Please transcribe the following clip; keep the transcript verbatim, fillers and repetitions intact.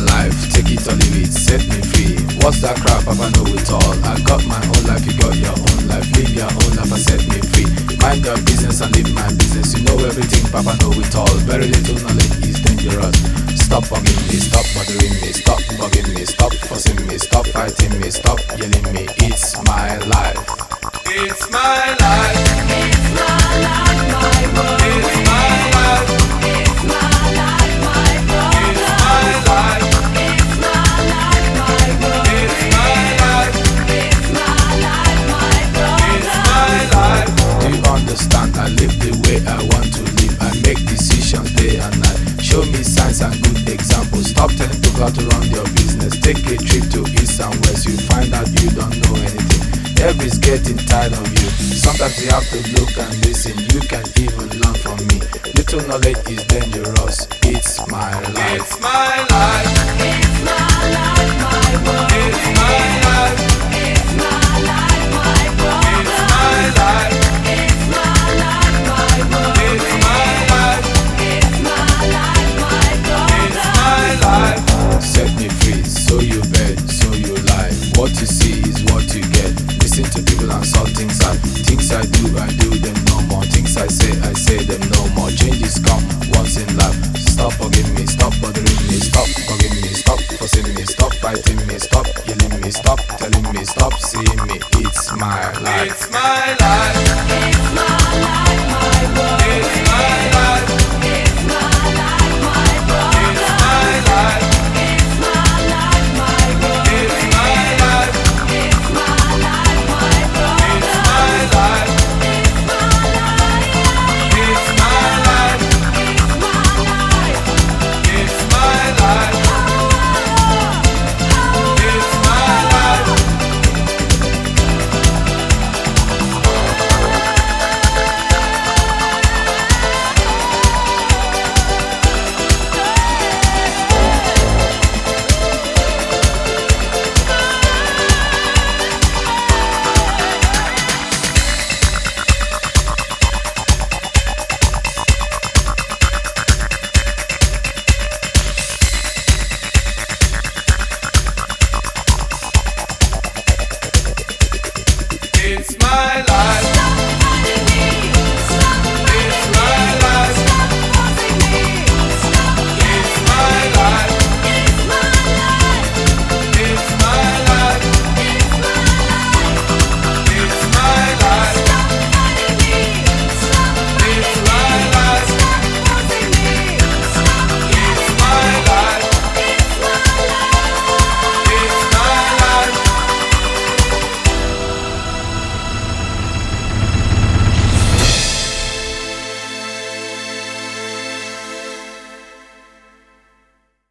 life, take it or leave it, set me free. What's that crap, Papa know it all. I got my own life, you got your own life. Live your own life and set me free. Mind your business and live my business. You know everything, Papa know it all. Very little knowledge is dangerous. Stop bugging me, stop bothering me, stop bugging me, stop fussing me, stop fighting me, stop yelling me. It's my life. It's my life. It's my life, my world. It's my life. It's my life, my brother. It's my life. It's my life, my world. It's my life. It's my life, my brother. It's my life. Do you understand? I live the way I want to live. I make decisions day and night. Show me signs and good examples. Stop telling people how to run your business. Take a trip to east and west. You find out you don't know anything. Everybody's getting tired of you. Sometimes you have to look and listen. You can even learn from me. Little knowledge is dangerous. It's my life. It's my life. It's my life, my world. It's my life. It's my life, my brother. It's my life. It's my life, my world. It's my life. It's my life, my It's brother. my life. Set me free, so you bet, so you lie. What you see is what you get. Listen to people and saw things I Things I do, I do them no more. Things I say, I say them no more. Changes come once in life. Stop bugging me, stop bothering me, stop bugging me, stop fussing me, stop fighting me, stop yelling me, stop telling me, stop seeing me. It's my life. It's my life. It's my